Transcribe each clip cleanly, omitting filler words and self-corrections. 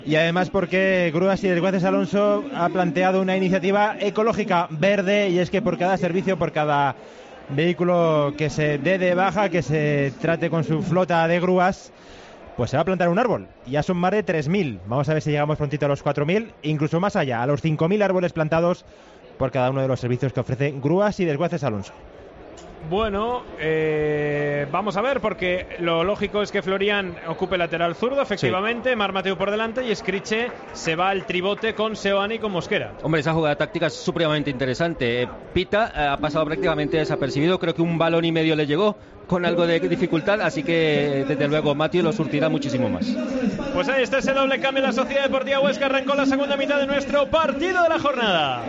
Y además porque Grúas y Desguaces Alonso ha planteado una iniciativa ecológica verde, y es que por cada servicio, por cada vehículo que se dé de baja, que se trate con su flota de grúas, pues se va a plantar un árbol. Ya son más de 3.000. Vamos a ver si llegamos prontito a los 4.000, incluso más allá, a los 5.000 árboles plantados por cada uno de los servicios que ofrece Grúas y Desguaces Alonso. Bueno, vamos a ver, porque lo lógico es que Florian ocupe lateral zurdo, efectivamente, sí. Marc Mateu por delante y Scriche se va al tribote con Seoane y con Mosquera. Hombre, esa jugada táctica es supremamente interesante. Pita ha pasado prácticamente desapercibido, creo que un balón y medio le llegó con algo de dificultad, así que desde luego Mateu lo surtirá muchísimo más. Pues ahí está ese doble cambio en la Sociedad Deportiva Huesca. Arrancó la segunda mitad de nuestro partido de la jornada.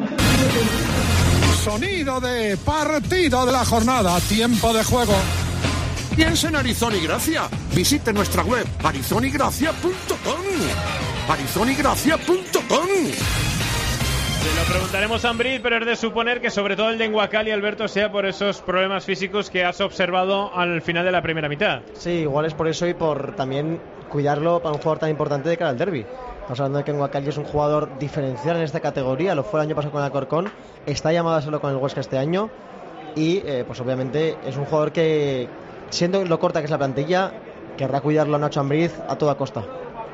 Sonido de partido de la jornada, tiempo de juego. Piensa en Arizona y Gracia. Visite nuestra web arizonigracia.com. arizonigracia.com. Se lo preguntaremos a Ambrit, pero es de suponer que sobre todo el de Enguacali, Alberto, sea por esos problemas físicos que has observado al final de la primera mitad. Sí, igual es por eso y por también cuidarlo para un jugador tan importante de cara al derbi. Estamos hablando de que Enguacali es un jugador diferencial en esta categoría, lo fue el año pasado con el Alcorcón, está llamado a hacerlo con el Huesca este año y pues obviamente es un jugador que, siendo lo corta que es la plantilla, querrá cuidarlo a Nacho Ambriz a toda costa.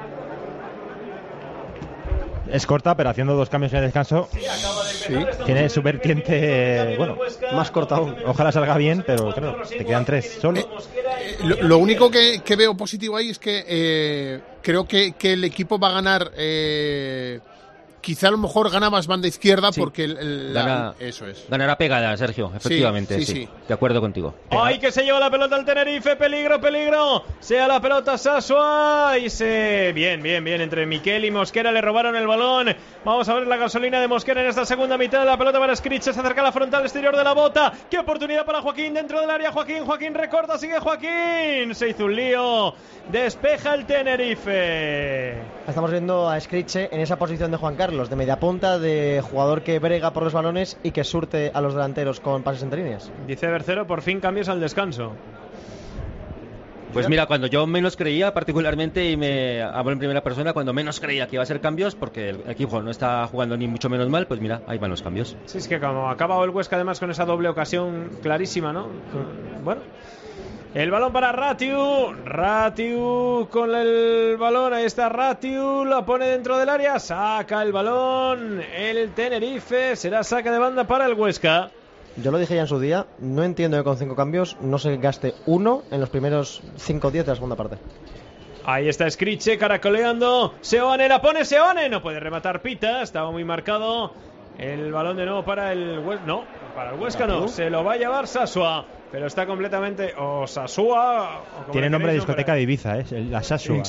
Es corta, pero haciendo 2 cambios en el descanso, sí. Tiene su vertiente, bueno, más corta aún. Ojalá salga bien, pero claro, te quedan 3 solo. Lo único que veo positivo ahí es que creo que el equipo va a ganar. Quizá a lo mejor gana más banda izquierda, sí, porque eso es. Ganará pegada, Sergio, efectivamente. Sí. De acuerdo contigo. ¡Ay, que se lleva la pelota al Tenerife! ¡Peligro, peligro! Sea la pelota Sasua y Bien, entre Miquel y Mosquera le robaron el balón. Vamos a ver la gasolina de Mosquera en esta segunda mitad. La pelota para Scriche, se acerca a la frontal exterior de la bota. ¡Qué oportunidad para Joaquín dentro del área! Joaquín recorta, sigue Joaquín. Se hizo un lío. Despeja el Tenerife. Estamos viendo a Scriche en esa posición de Juan Carlos, de media punta, de jugador que brega por los balones y que surte a los delanteros con pases entre líneas. Dice Bercero, por fin cambios al descanso. Pues mira, cuando yo menos creía, particularmente, y me hablo en primera persona, cuando menos creía que iba a ser cambios, porque el equipo no está jugando ni mucho menos mal, pues mira, ahí van los cambios. Sí, es que como ha acabado el Huesca además con esa doble ocasión clarísima, ¿no? Bueno. El balón para Ratiu con el balón, ahí está Ratiu, la pone dentro del área, saca el balón, el Tenerife, será saque de banda para el Huesca. Yo lo dije ya en su día, no entiendo que con 5 cambios no se gaste uno en los primeros 5 días de la segunda parte. Ahí está Scriche caracoleando, Seoane la pone, Seoane, no puede rematar Pita, estaba muy marcado, el balón de nuevo para el Huesca, no, para el Huesca no, se lo va a llevar Sasua. Pero está completamente... O Sasua... Tiene nombre de discoteca de Ibiza, la Sasua.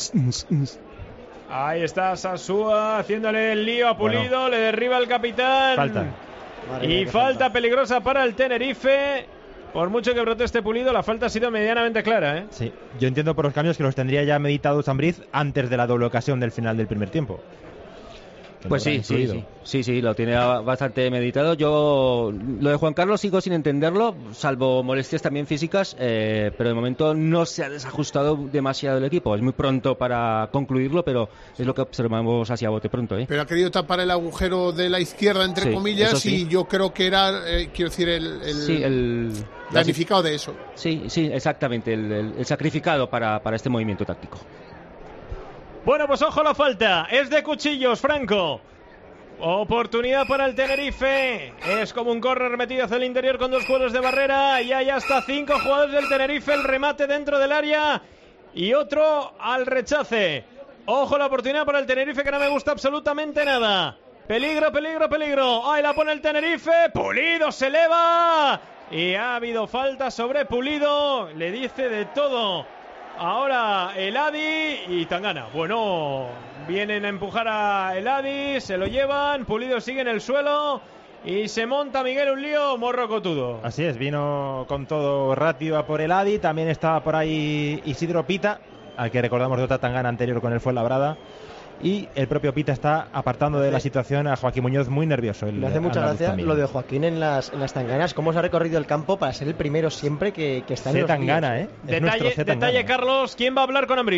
Ahí está Sasua haciéndole el lío a Pulido. Bueno, le derriba el capitán. Falta. Y falta peligrosa para el Tenerife. Por mucho que proteste Pulido, la falta ha sido medianamente clara, ¿eh? Sí, yo entiendo por los cambios que los tendría ya meditados Ambriz antes de la doble ocasión del final del primer tiempo. Pues sí, lo tiene bastante meditado. Yo lo de Juan Carlos sigo sin entenderlo, salvo molestias también físicas, pero de momento no se ha desajustado demasiado el equipo. Es muy pronto para concluirlo, pero es lo que observamos hacia bote pronto, ¿eh? Pero ha querido tapar el agujero de la izquierda, entre comillas, sí. Y yo creo que era, quiero decir, el damnificado de eso. Sí, exactamente, el sacrificado para este movimiento táctico. Bueno, pues ojo la falta, es de Cuchillos, Franco. Oportunidad para el Tenerife. Es como un córner metido hacia el interior con 2 jugadores de barrera. Y hay hasta 5 jugadores del Tenerife. El remate dentro del área y otro al rechace. Ojo la oportunidad para el Tenerife, que no me gusta absolutamente nada. Peligro. Ahí la pone el Tenerife. Pulido se eleva. Y ha habido falta sobre Pulido. Le dice de todo ahora el Adi y Tangana. Bueno, vienen a empujar a el Adi, se lo llevan, Pulido sigue en el suelo y se monta Miguel un lío morrocotudo. Así es, vino con todo Ratio a por el Adi, también estaba por ahí Isidro Pita, al que recordamos de otra Tangana anterior con el Fuenlabrada. Y el propio Pita está apartando de la situación a Joaquín Muñoz, muy nervioso. Me hace mucha gracia lo de Joaquín en las tanganas, cómo se ha recorrido el campo para ser el primero siempre que está en los Tangana, líos. Detalle, Carlos, ¿quién va a hablar con Ambriz?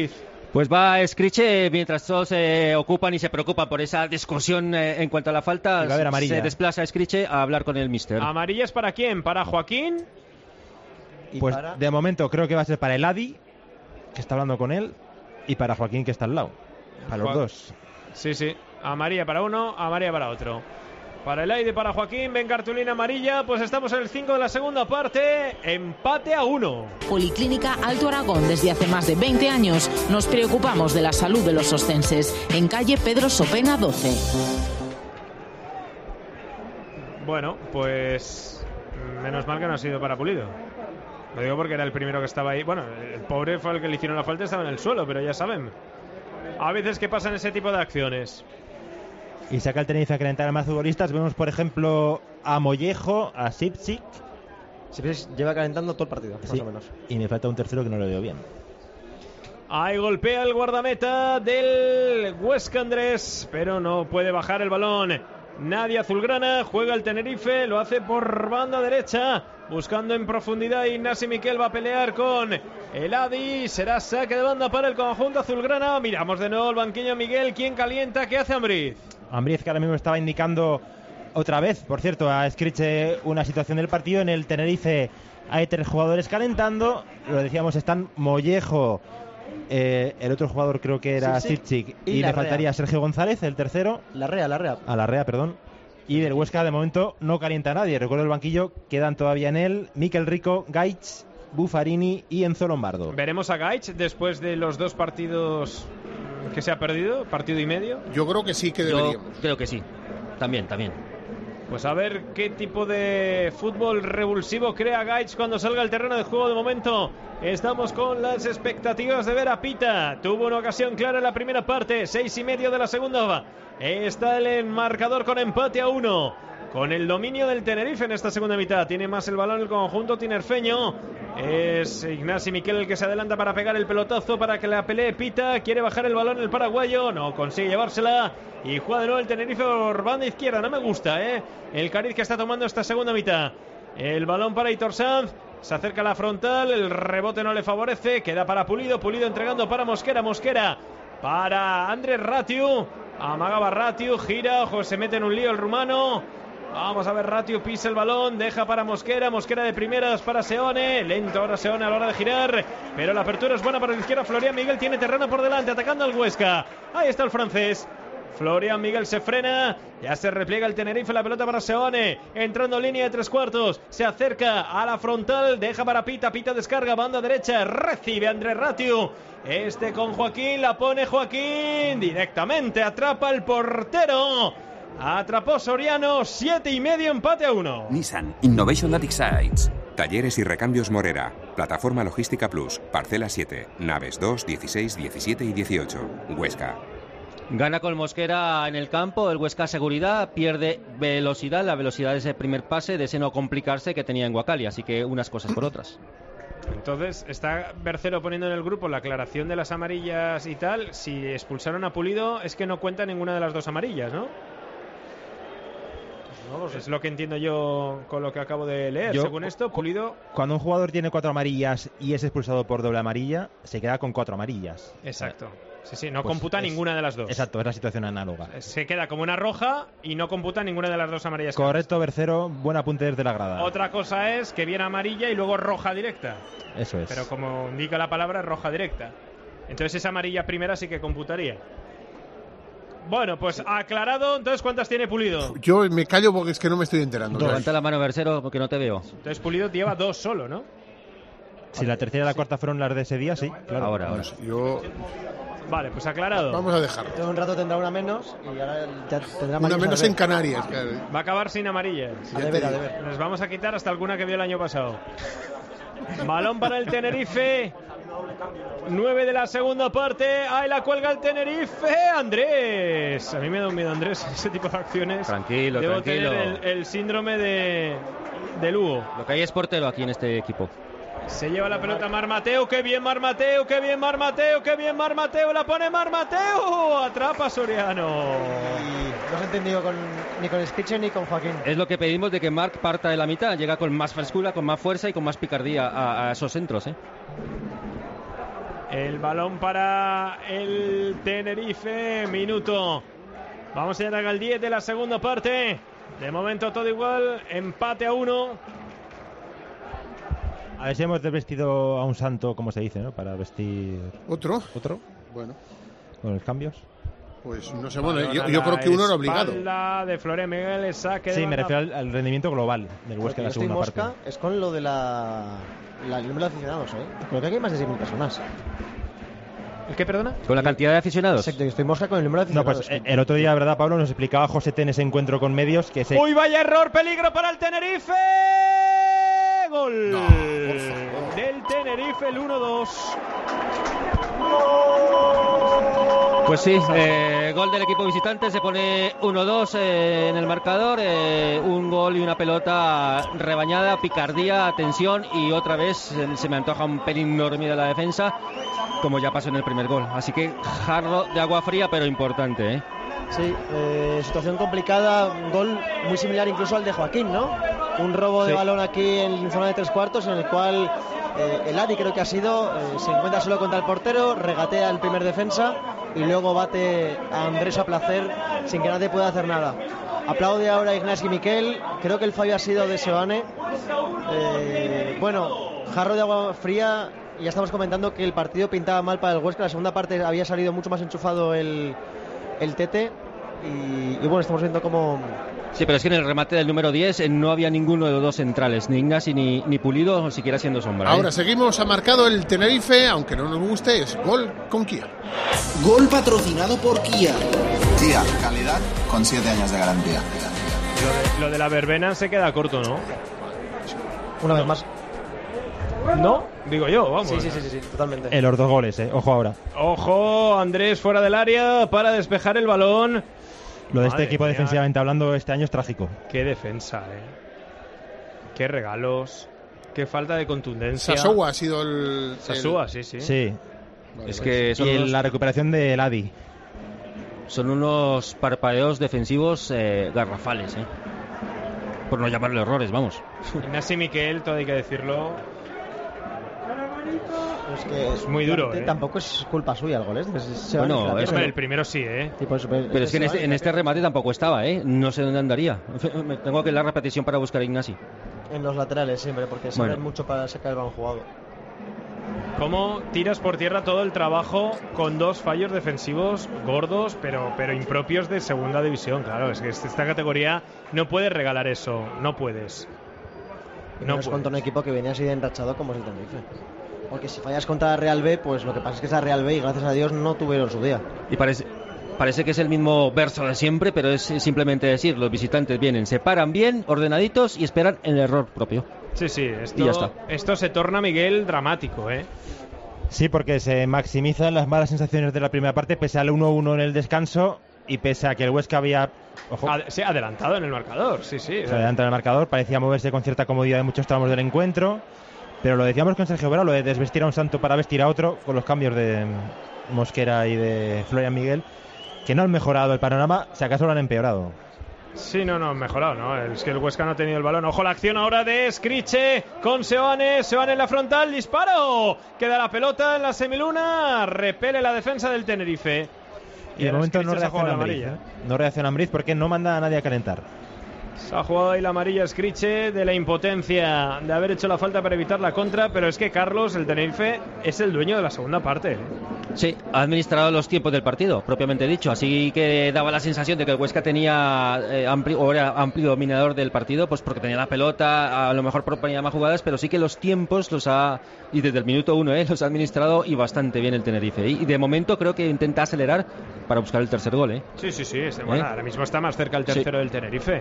Pues va Scriche, mientras todos se ocupan y se preocupan por esa discusión en cuanto a la falta, y va a haber amarilla. Se desplaza Scriche a hablar con el míster. ¿Amarilla es para quién? ¿Para Joaquín? Pues de momento creo que va a ser para el Adi, que está hablando con él, y para Joaquín, que está al lado. Para los dos. Sí. Amarilla para uno, amarilla para otro. Para el aire, para Joaquín, ven cartulina amarilla. Pues estamos en el 5 de la segunda parte. Empate a 1. Policlínica Alto Aragón. Desde hace más de 20 años nos preocupamos de la salud de los ostenses. En calle Pedro Sopena 12. Bueno, pues menos mal que no ha sido para Pulido. Lo digo porque era el primero que estaba ahí. Bueno, el pobre fue el que le hicieron la falta, estaba en el suelo, pero ya saben. A veces que pasan ese tipo de acciones. Y saca el Tenerife a calentar a más futbolistas. Vemos, por ejemplo, a Mollejo, a Sipsic. Sipsic lleva calentando todo el partido, más o menos. Y me falta un tercero que no lo veo bien. Ahí golpea el guardameta del Huesca Andrés, pero no puede bajar el balón. Nadie azulgrana, juega el Tenerife, lo hace por banda derecha, buscando en profundidad. Ignasi Miquel va a pelear con el Adi, será saque de banda para el conjunto azulgrana. Miramos de nuevo el banquillo Miguel, ¿quién calienta? ¿Qué hace Ambriz? Ambriz, que ahora mismo estaba indicando otra vez, por cierto, a Scriche una situación del partido. En el Tenerife hay 3 jugadores calentando, lo decíamos, están Mollejo, el otro jugador creo que era Sipsic, y le faltaría Sergio González, el tercero. Larrea. Larrea, perdón. Y del Huesca de momento no calienta a nadie. Recuerdo el banquillo, quedan todavía en él Miquel Rico, Gaich, Buffarini y Enzo Lombardo. ¿Veremos a Gaich después de los 2 partidos que se ha perdido? ¿Partido y medio? Yo creo que sí que deberíamos. Yo creo que sí. También. Pues a ver qué tipo de fútbol revulsivo crea Gaich cuando salga al terreno de juego. De momento estamos con las expectativas de ver a Pita. Tuvo una ocasión clara en la primera parte, 6:30 de la segunda. Está el marcador con empate a 1. Con el dominio del Tenerife en esta segunda mitad. Tiene más el balón el conjunto tinerfeño. Es Ignasi Miquel el que se adelanta para pegar el pelotazo para que la pelee Pita. Quiere bajar el balón el paraguayo. No consigue llevársela. Y juega de nuevo el Tenerife por banda izquierda. No me gusta, el cariz que está tomando esta segunda mitad. El balón para Hitor Sanz. Se acerca a la frontal. El rebote no le favorece. Queda para Pulido. Pulido entregando para Mosquera. Mosquera para Andrés Ratiu. Amagaba Ratiu. Gira. Ojo, se mete en un lío el rumano. Vamos a ver, Ratiu pisa el balón, deja para Mosquera, Mosquera de primeras para Seone, lento ahora Seone a la hora de girar, pero la apertura es buena para la izquierda. Florian Miguel tiene terreno por delante, atacando al Huesca, ahí está el francés. Florian Miguel se frena, ya se repliega el Tenerife, la pelota para Seone, entrando en línea de 3/4, se acerca a la frontal, deja para Pita, Pita descarga, banda derecha, recibe Andrés Ratiu, con Joaquín, la pone Joaquín, directamente atrapa el portero. Atrapó Soriano, 7:30, empate a 1. Nissan Innovation That Excites. Talleres y recambios Morera. Plataforma Logística Plus. Parcela 7. Naves 2, 16, 17 y 18. Huesca. Gana con Mosquera en el campo, el Huesca seguridad, pierde velocidad, la velocidad de ese primer pase, de ese no complicarse que tenía en Guacali, así que unas cosas por otras. Entonces está Bercero poniendo en el grupo la aclaración de las amarillas y tal. Si expulsaron a Pulido es que no cuenta ninguna de las 2 amarillas, ¿no? No, es lo que entiendo yo con lo que acabo de leer. Según esto, Pulido... Cuando un jugador tiene 4 amarillas y es expulsado por doble amarilla, se queda con 4 amarillas. Exacto. Sí, no computa ninguna de las 2. Exacto, es la situación análoga. Se queda como una roja y no computa ninguna de las 2 amarillas. Correcto, Bercero, buen apunte desde la grada. Otra cosa es que viene amarilla y luego roja directa. Eso es. Pero como indica la palabra, roja directa. Entonces esa amarilla primera sí que computaría. Bueno, pues aclarado. Entonces, ¿cuántas tiene Pulido? Yo me callo porque es que no me estoy enterando. Levanta la mano, Bercero, porque no te veo. Entonces Pulido lleva 2 solo, ¿no? Si la tercera y la cuarta fueron las de ese día, sí, claro. Ahora. Vale, pues aclarado. Vamos a dejarlo. En un rato tendrá una menos y ahora ya tendrá una menos en Canarias. Claro. Va a acabar sin amarillas. A deber. Les vamos a quitar hasta alguna que vio el año pasado. Balón para el Tenerife. 9 de la segunda parte. Ahí la cuelga el Tenerife. Andrés. A mí me da un miedo, Andrés, ese tipo de acciones. Tranquilo. Debo tener el síndrome de Lugo. Lo que hay es portero aquí en este equipo. Se lleva la pelota Mar Mateo. ¡Qué bien Mar Mateo! ¡Qué bien Mar Mateo! ¡Qué bien Mar Mateo! ¡La pone Mar Mateo! Atrapa Soriano. No se ha entendido ni con Scriche ni con Joaquín. Es lo que pedimos, de que Marc parta de la mitad. Llega con más frescura, con más fuerza y con más picardía a esos centros, El balón para el Tenerife. Minuto. Vamos a llegar al 10 de la segunda parte. De momento todo igual. Empate a 1. A ver si hemos desvestido a un santo, como se dice, ¿no? Para vestir... ¿Otro? Bueno. ¿Con los cambios? Pues no sé, bueno, yo creo que uno era obligado. De Florian Miguel, saque de me refiero al rendimiento global del Huesca en la segunda parte. Es con lo de el número de aficionados, Creo que aquí hay más de 6.000 personas. ¿El qué, perdona? ¿Con la cantidad de aficionados? Exacto, yo estoy mosca con el número de aficionados. No, pues el otro día, ¿verdad, Pablo? Nos explicaba Josete en ese encuentro con medios que ¡Uy, vaya error! ¡Peligro para el Tenerife! ¡Gol! No, por favor. Del Tenerife, el 1-2. Pues sí, gol del equipo visitante, se pone 1-2 en el marcador, un gol y una pelota rebañada, picardía, tensión y otra vez se me antoja un pelín dormida la defensa, como ya pasó en el primer gol. Así que jarro de agua fría, pero importante, ¿eh? Sí, situación complicada, un gol muy similar incluso al de Joaquín, ¿no? Un robo de balón aquí en zona de 3/4 en el cual el Adi creo que ha sido, se encuentra solo contra el portero, regatea el primer defensa y luego bate a Andrés a placer sin que nadie pueda hacer nada. Aplaude ahora a Ignasi Miquel, creo que el fallo ha sido de Seoane. Bueno, jarro de agua fría. Ya estamos comentando que el partido pintaba mal para el Huesca. La segunda parte había salido mucho más enchufado el Tete y bueno, estamos viendo cómo... Sí, pero es que en el remate del número 10 no había ninguno de los dos centrales, ni Ignasi ni Pulido, o siquiera siendo sombra. Ahora seguimos, ha marcado el Tenerife, aunque no nos guste, es gol con Kia. Gol patrocinado por Kia. Kia, calidad con 7 años de garantía. Lo de la verbena se queda corto, ¿no? Una vez más. ¿No? Digo yo, vamos. Sí, totalmente. Los dos goles, ojo ahora. Ojo, Andrés fuera del área para despejar el balón. Lo de este equipo defensivamente hablando este año es trágico. Qué defensa, qué regalos, qué falta de contundencia. Sasua ha sido el... Sasua, sí. Sí. Vale, es que son la recuperación de Ladi. Son unos parpadeos defensivos garrafales, por no llamarle errores, vamos. Ignasi Miquel, todo hay que decirlo. Es que es muy duro, Tampoco es culpa suya el gol, bueno, el primero sí, pero es que en este remate tampoco estaba, no sé dónde andaría. Tengo que la repetición para buscar a Ignasi. En los laterales siempre, porque se ven mucho para sacar el balón jugado. ¿Cómo tiras por tierra todo el trabajo con dos fallos defensivos gordos, pero impropios de segunda división? Claro, es que esta categoría no puedes regalar eso, no puedes. No es contra un equipo que venía así de enrachado como es el Tenerife. Porque si fallas contra la Real B, pues lo que pasa es que es la Real B y gracias a Dios no tuvieron su día. Y parece que es el mismo verso de siempre, pero es simplemente decir, los visitantes vienen, se paran bien, ordenaditos y esperan el error propio. Sí, esto se torna, Miguel, dramático, Sí, porque se maximizan las malas sensaciones de la primera parte, pese al 1-1 en el descanso y pese a que el Huesca había... Se ha adelantado en el marcador, sí. Se adelanta en el marcador, parecía moverse con cierta comodidad en muchos tramos del encuentro, pero lo decíamos con Sergio Vera, lo de desvestir a un santo para vestir a otro, con los cambios de Mosquera y de Florian Miguel, que no han mejorado el panorama, si acaso lo han empeorado. Sí, no, mejorado, ¿no? Es que el Huesca no ha tenido el balón. Ojo la acción ahora de Scriche con Seoane en la frontal, disparo. Queda la pelota en la semiluna, repele la defensa del Tenerife. Y de momento no reacciona Ambriz, no reacciona Ambriz porque no manda a nadie a calentar. Se ha jugado ahí la amarilla Scriche de la impotencia de haber hecho la falta para evitar la contra, pero es que Carlos, el Tenerife, es el dueño de la segunda parte. Sí, ha administrado los tiempos del partido, propiamente dicho, así que daba la sensación de que el Huesca tenía era amplio dominador del partido, pues porque tenía la pelota, a lo mejor proponía más jugadas, pero sí que los tiempos y desde el minuto 1 los ha administrado y bastante bien el Tenerife. Y de momento creo que intenta acelerar para buscar el tercer gol. Sí, bueno, ahora mismo está más cerca el tercero del Tenerife.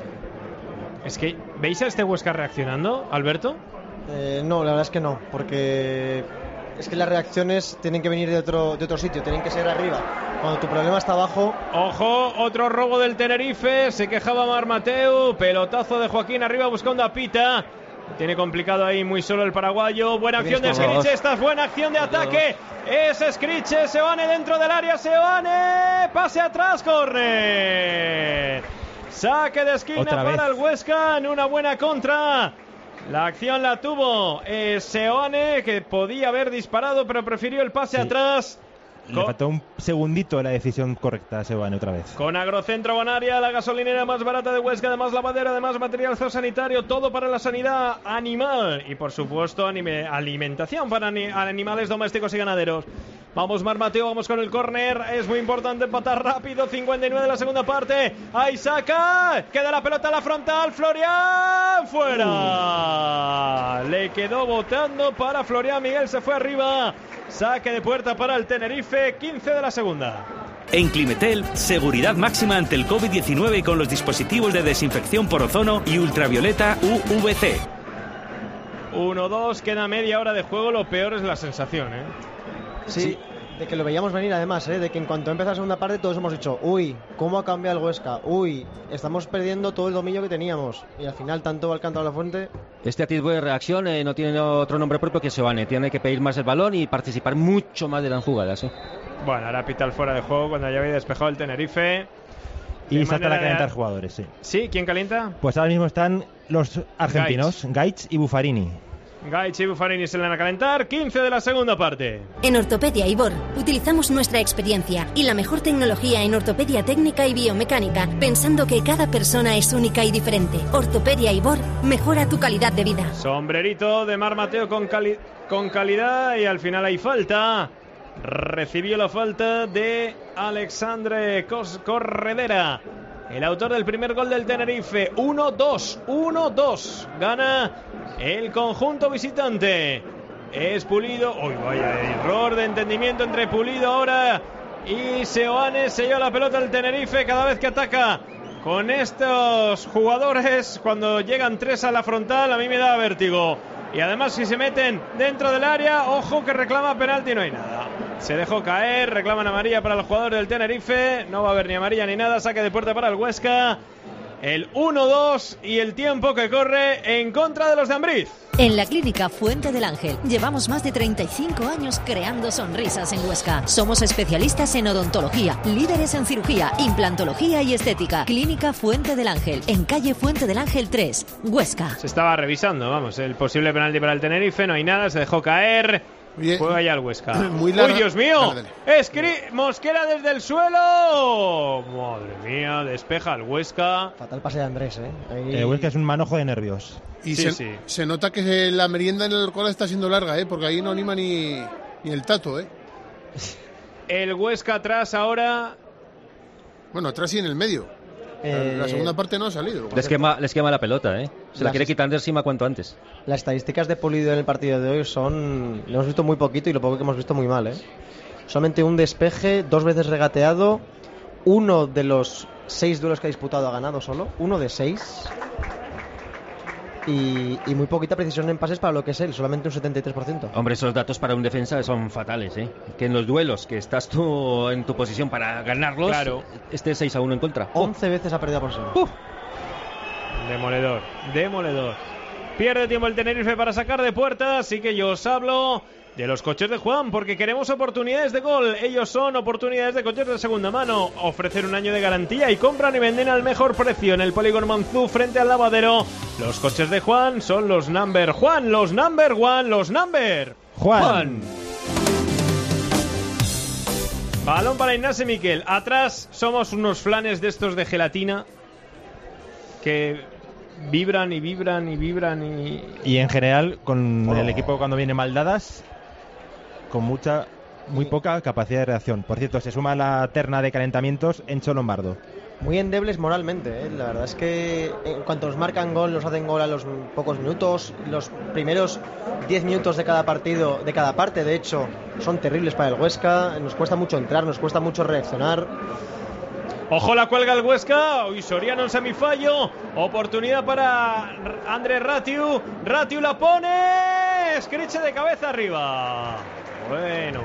Es que, ¿veis a este Huesca reaccionando, Alberto? No, la verdad es que no, porque es que las reacciones tienen que venir de otro sitio, tienen que ser arriba. Cuando tu problema está abajo... Ojo, otro robo del Tenerife, se quejaba Mar Mateu, pelotazo de Joaquín arriba buscando a Pita. Tiene complicado ahí muy solo el paraguayo. Buena acción de Scriche, esta es buena acción de ataque. Es Scriche, Seoane dentro del área, Seoane, pase atrás, corre. Saque de esquina para el Huesca en una buena contra La acción la tuvo Seoane, que podía haber disparado, pero prefirió el pase atrás. Le faltó un segundito la decisión correcta a Seoane otra vez. Con Agrocentro Bonaria, la gasolinera más barata de Huesca, además lavadera, además material zoosanitario, todo para la sanidad animal y por supuesto alimentación para animales domésticos y ganaderos. Vamos Mar Mateo, vamos con el córner, es muy importante empatar rápido, 59 de la segunda parte, ahí saca, queda la pelota a la frontal, Florian, fuera, le quedó botando para Florian, Miguel se fue arriba, saque de puerta para el Tenerife, 15 de la segunda. En Climetel, seguridad máxima ante el COVID-19 con los dispositivos de desinfección por ozono y ultravioleta UVC. 1-2, queda media hora de juego, lo peor es la sensación, ¿eh? Sí, de que lo veíamos venir además, de que en cuanto empieza la segunda parte todos hemos dicho, uy, ¿cómo ha cambiado el Huesca? Uy, estamos perdiendo todo el dominio que teníamos. Y al final tanto va el canto a la fuente. Este tipo de reacción no tiene otro nombre propio que Seoane. Tiene que pedir más el balón y participar mucho más de las jugadas. Bueno, ahora pita el fuera de juego cuando ya había despejado el Tenerife. Y saltan a calentar jugadores, sí. ¿Sí? ¿Quién calienta? Pues ahora mismo están los argentinos, Gaich y Buffarini. Gaich y Buffarini se le van a calentar, 15 de la segunda parte. En Ortopedia Ibor utilizamos nuestra experiencia y la mejor tecnología en ortopedia técnica y biomecánica, pensando que cada persona es única y diferente. Ortopedia Ibor mejora tu calidad de vida. Sombrerito de Mar Mateo con calidad y al final hay falta. Recibió la falta de Alexandre Corredera, el autor del primer gol del Tenerife. 1-2. Gana el conjunto visitante. Es Pulido. Uy, vaya error de entendimiento entre Pulido ahora y Seoane. Se lleva la pelota el Tenerife cada vez que ataca con estos jugadores. Cuando llegan tres a la frontal, a mí me da vértigo. Y además, si se meten dentro del área, ojo que reclama penalti, no hay nada. Se dejó caer, reclaman amarilla para el jugador del Tenerife. No va a haber ni amarilla ni nada. Saque de puerta para el Huesca. El 1-2 y el tiempo que corre en contra de los de Ambriz. En la Clínica Fuente del Ángel llevamos más de 35 años creando sonrisas en Huesca. Somos especialistas en odontología, líderes en cirugía, implantología y estética. Clínica Fuente del Ángel, en calle Fuente del Ángel 3, Huesca. Se estaba revisando, vamos, el posible penalti para el Tenerife, no hay nada, se dejó caer. Juega ya el Huesca. Muy larga. ¡Uy, Dios mío! Mosquera desde el suelo. Madre mía, despeja el Huesca. Fatal pase de Andrés, Ahí... El Huesca es un manojo de nervios. Y se nota que la merienda en el Alcoraz está siendo larga, porque ahí no anima ni el Tato, El Huesca atrás ahora. Bueno, atrás y en el medio. La segunda parte no ha salido. Les quema la pelota, Se la quiere quitar de encima cuanto antes. Las estadísticas de Pulido en el partido de hoy son... Lo hemos visto muy poquito y lo poco que hemos visto muy mal, Solamente un despeje, 2 veces regateado. Uno de los 6 duelos que ha disputado ha ganado solo. 1 de 6. Y muy poquita precisión en pases para lo que es él, solamente un 73%. Hombre, esos datos para un defensa son fatales, Que en los duelos que estás tú en tu posición para ganarlos, claro, esté 6-1 en contra. 11 veces ha perdido por sí. Demoledor. Pierde tiempo el Tenerife para sacar de puerta, así que yo os hablo de los coches de Juan, porque queremos oportunidades de gol. Ellos son oportunidades de coches de segunda mano. Ofrecen un año de garantía y compran y venden al mejor precio en el Polígono Manzú frente al lavadero. Los coches de Juan son los number Juan, los number one, los number Juan. Balón para Ignacio Miquel. Atrás somos unos flanes de estos de gelatina que vibran y vibran y vibran y en general con el equipo cuando viene mal dadas, con muy poca capacidad de reacción. Por cierto, se suma a la terna de calentamientos Encho Lombardo. Muy endebles moralmente, La verdad es que en cuanto nos marcan gol, nos hacen gol a los pocos minutos. Los primeros 10 minutos de cada partido, de cada parte, de hecho, son terribles para el Huesca. Nos cuesta mucho entrar, nos cuesta mucho reaccionar. Ojo, la cuelga el Huesca. Hoy Soriano en semifallo. Oportunidad para Andrés Ratiu. Ratiu la pone. Escriche de cabeza arriba. Bueno.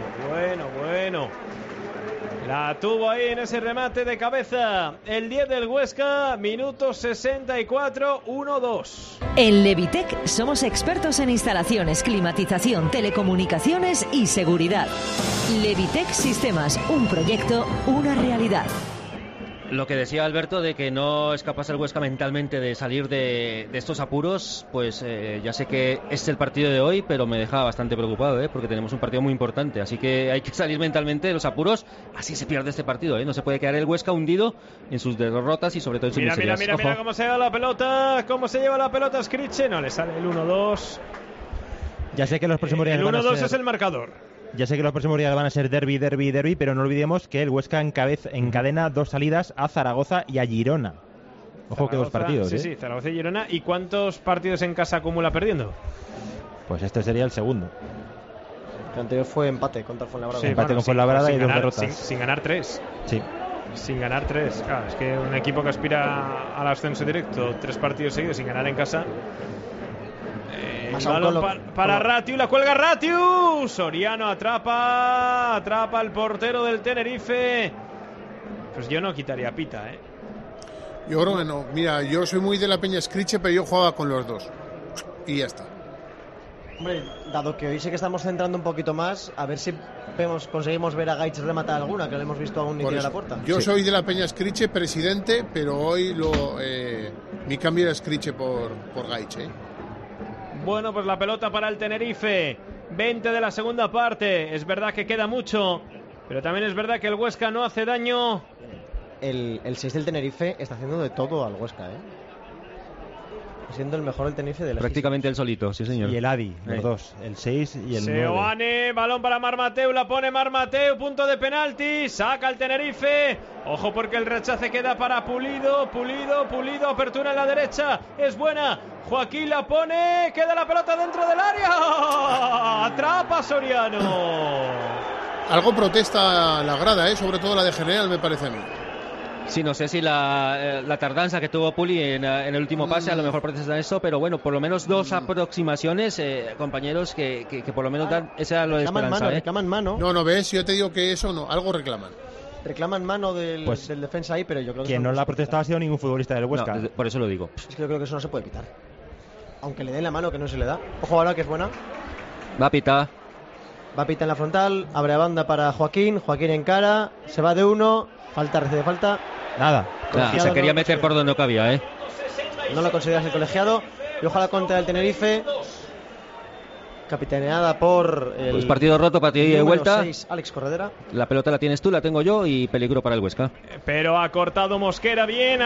La tuvo ahí en ese remate de cabeza el 10 del Huesca. Minuto 64, 1-2. En Levitec somos expertos en instalaciones, climatización, telecomunicaciones y seguridad. Levitec Sistemas, un proyecto, una realidad. Lo que decía Alberto de que no es capaz el Huesca mentalmente de salir de estos apuros, pues ya sé que es el partido de hoy, pero me deja bastante preocupado, porque tenemos un partido muy importante, así que hay que salir mentalmente de los apuros, así se pierde este partido, no se puede quedar el Huesca hundido en sus derrotas y sobre todo en sus miserias. Mira cómo se lleva la pelota, Skriche, no le sale el 1-2. Ya sé que los próximos días el 1-2 es el marcador. Ya sé que los próximos días van a ser derbi, pero no olvidemos que el Huesca encadena 2 salidas a Zaragoza y a Girona. Ojo, Zaragoza, que 2 partidos. Sí, Zaragoza y Girona. ¿Y cuántos partidos en casa acumula perdiendo? Pues este sería el segundo. El anterior fue empate contra Fuenlabrada. Sí, empate con Fuenlabrada y 2 derrotas. Sin ganar 3. Sí. Sin ganar 3. Claro, es que un equipo que aspira al ascenso directo, 3 partidos seguidos sin ganar en casa. Balón para Ratiu, la cuelga Ratiu. Soriano atrapa al portero del Tenerife. Pues yo no quitaría Pita, Yo creo que no. Mira, yo soy muy de la Peña Skriche, pero yo jugaba con los dos. Y ya está. Hombre, dado que hoy sí que estamos centrando un poquito más, a ver si conseguimos ver a Gaich rematar alguna, que lo hemos visto aún ni tiene la puerta. Yo soy de la Peña Skriche, presidente, pero hoy mi cambio era Skriche por Gaich, Bueno, pues la pelota para el Tenerife. 20 de la segunda parte. Es verdad que queda mucho, pero también es verdad que el Huesca no hace daño. El 6 del Tenerife está haciendo de todo al Huesca, siendo el mejor del Tenerife de la prácticamente el solito, sí señor. Y el Adi, los dos, el 6 y el 9. Seoane, balón para Marmateu, la pone Marmateu, punto de penalti, saca el Tenerife. Ojo porque el rechace queda para Pulido, apertura en la derecha, es buena. Joaquín la pone, queda la pelota dentro del área. Atrapa Soriano. Algo protesta la grada, sobre todo la de General, me parece a mí. Sí, no sé si la tardanza que tuvo Puli en el último pase a lo mejor protesta eso, pero bueno, por lo menos 2 aproximaciones, compañeros, que por lo menos dan esa lo de esperanza. Reclaman mano. No, ves, yo te digo que eso no, algo reclaman. Reclaman mano del defensa ahí, pero yo creo que quien no la ha protestado ha sido ningún futbolista del Huesca. No, por eso lo digo. Es que yo creo que eso no se puede pitar. Aunque le den la mano, que no se le da. Ojo ahora, que es buena. Va a pitar en la frontal, abre a banda para Joaquín encara, se va de 1, recibe falta. Nada. Se quería meter por donde no cabía, No lo consideras el colegiado. Y ojalá contra el Tenerife. Capitaneada por el pues partido roto, partido de vuelta. 6, Alex Corredera. La pelota la tienes tú, la tengo yo y peligro para el Huesca. Pero ha cortado Mosquera bien.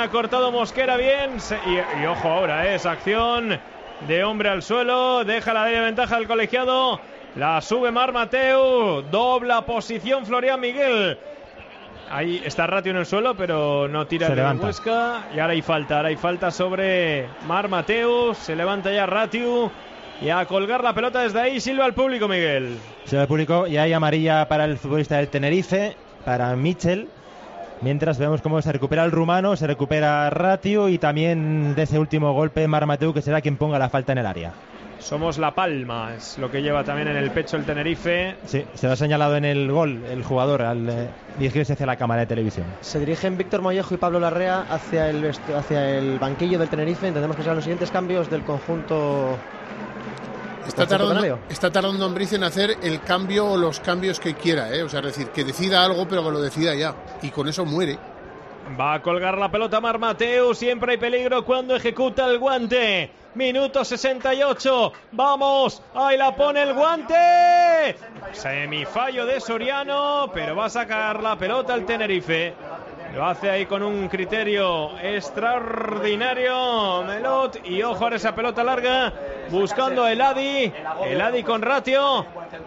Y ojo ahora, esa acción de hombre al suelo. Deja la de ventaja al colegiado. La sube Marmateu. Dobla posición Florian Miguel. Ahí está Ratiu en el suelo, pero no tira el Huesca. Y ahora hay falta sobre Marmateu. Se levanta ya Ratiu. Y a colgar la pelota desde ahí. Silva al público, Miguel. Silva al público. Y hay amarilla para el futbolista del Tenerife, para Michel. Mientras vemos cómo se recupera el rumano, se recupera Ratiu. Y también de ese último golpe Marmateu, que será quien ponga la falta en el área. Somos La Palma, es lo que lleva también en el pecho el Tenerife. Sí, se lo ha señalado en el gol el jugador al dirigirse hacia la cámara de televisión. Se dirigen Víctor Mollejo y Pablo Larrea hacia el banquillo del Tenerife. Entendemos que serán los siguientes cambios del conjunto. Está tardando Ambriz en hacer el cambio o los cambios que quiera, O sea, es decir, que decida algo, pero que lo decida ya. Y con eso muere. Va a colgar la pelota Marmateu. Siempre hay peligro cuando ejecuta el guante. Minuto 68. Vamos. Ahí la pone el guante. Semifallo de Soriano. Pero va a sacar la pelota el Tenerife. Lo hace ahí con un criterio extraordinario Melot. Y ojo a esa pelota larga. Buscando a el Adi con Ratio.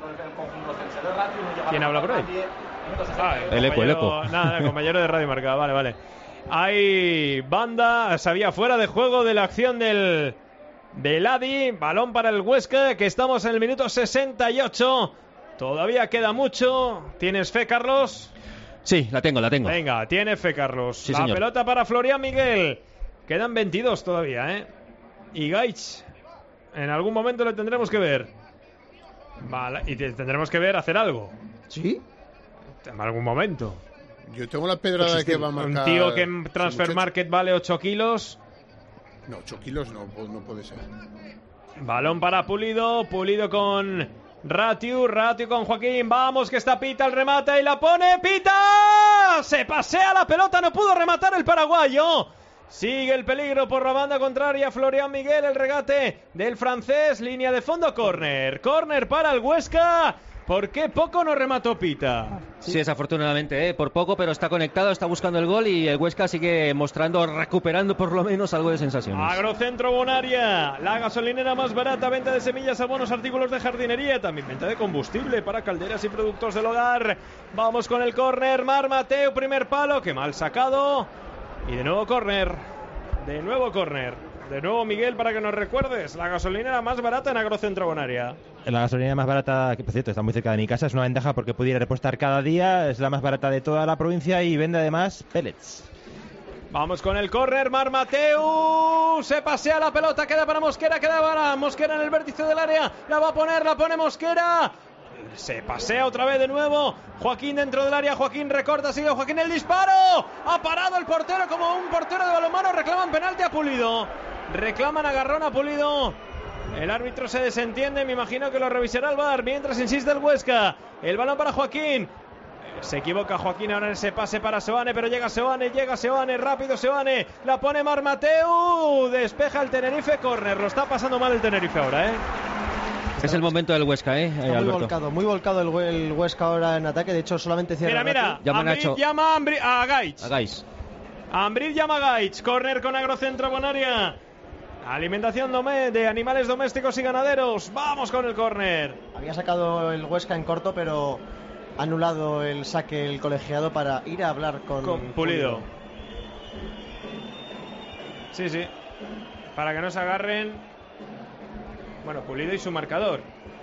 ¿Quién habla por ahí? El eco. Nada, el compañero de Radio Marca. Vale. Hay banda. Sabía fuera de juego de la acción del Adi. Balón para el Huesca, que estamos en el minuto 68. Todavía queda mucho. ¿Tienes fe, Carlos? Sí, la tengo. Venga, tiene fe, Carlos. Sí, la señor. Pelota para Florian Miguel. Quedan 22 todavía, Y Gaich, en algún momento le tendremos que ver. Vale, y tendremos que ver hacer algo. ¿Sí? En algún momento. Yo tengo la pedrada de que va a marcar. Un tío que en Transfer Market vale 8 kilos. No, 8 kilos no puede ser. Balón para Pulido con Ratiu con Joaquín. Vamos, que está Pita el remate y la pone. ¡Pita! Huesca, se pasea la pelota, no pudo rematar el paraguayo. Sigue el peligro por la banda contraria. Florian Miguel, el regate del francés. Línea de fondo, córner. Córner para el Huesca. ¿Por qué poco no remató Pita? Sí, desafortunadamente, por poco, pero está conectado, está buscando el gol y el Huesca sigue mostrando, recuperando por lo menos algo de sensaciones. Agrocentro Bonaria, la gasolinera más barata, venta de semillas, abonos, artículos de jardinería, también venta de combustible para calderas y productos del hogar. Vamos con el córner, Mar Mateu, primer palo, qué mal sacado. Y de nuevo córner, de nuevo Miguel, para que nos recuerdes, la gasolinera más barata en Agrocentro Bonaria. La gasolinera más barata, que por cierto está muy cerca de mi casa, es una ventaja porque pudiera repostar cada día, es la más barata de toda la provincia y vende además pellets. Vamos con el córner, Mar Mateu, se pasea la pelota, queda para Mosquera en el vértice del área, la pone Mosquera. Se pasea otra vez de nuevo. Joaquín dentro del área. Joaquín recorta. Sigue Joaquín el disparo. Ha parado el portero como un portero de balonmano. Reclaman penalti a Pulido. Reclaman agarrón a Pulido. El árbitro se desentiende. Me imagino que lo revisará el VAR. Mientras insiste el Huesca. El balón para Joaquín. Se equivoca Joaquín ahora en ese pase para Seoane. Pero llega Seoane. Rápido Seoane. La pone Mar Mateu. Despeja el Tenerife. Córner. Lo está pasando mal el Tenerife ahora, Es el momento del Huesca, muy volcado el Huesca ahora en ataque. De hecho, solamente cierra. Mira, Ambrid llama a Gaich. Ambrid llama a Gaich. Córner con Agrocentro Bonaria. Alimentación de animales domésticos y ganaderos. Vamos con el córner. Había sacado el Huesca en corto, pero ha anulado el saque el colegiado para ir a hablar con Pulido. Sí. Para que no se agarren. Bueno, Pulido y su marcador.